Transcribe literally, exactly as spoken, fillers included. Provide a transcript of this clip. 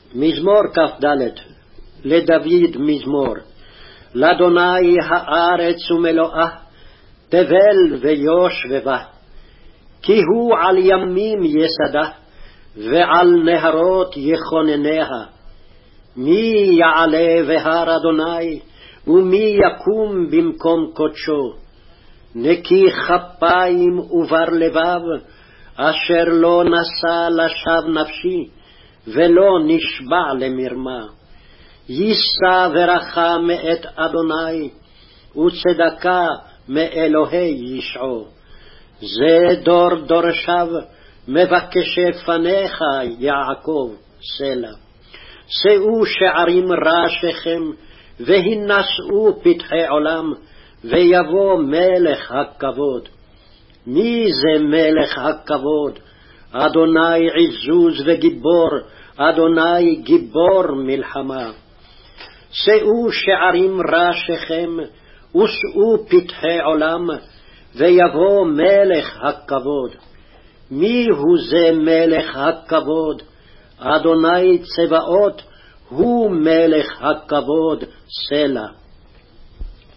מזמור כ"ד. לדוד מזמור. לאדוני הארץ ומלואה, תבל ויושב בה. כי הוא על ימים יסדה, ועל נהרות יכונניה. מי יעלה בהר אדוני, ומי יקום במקום קודשו? נקי כפיים ובר לבב, אשר לא נשא לשווא נפשי, ולא נשבע למרמה. יישא ברכה מאת אדוני, וצדקה מאלוהי ישעו. זה דור דורשיו, מבקשי פניך יעקב, סלה. שאו שערים ראשיכם, והינשאו פתחי עולם, ויבוא מלך הכבוד. מי זה מלך הכבוד? אדוני עזוז וגיבור, אדוני גיבור מלחמה. שאו שערים ראשיכם, ושאו פתחי עולם, ויבוא מלך הכבוד. מי הוא זה מלך הכבוד? אדוני צבאות, הוא מלך הכבוד, סלה.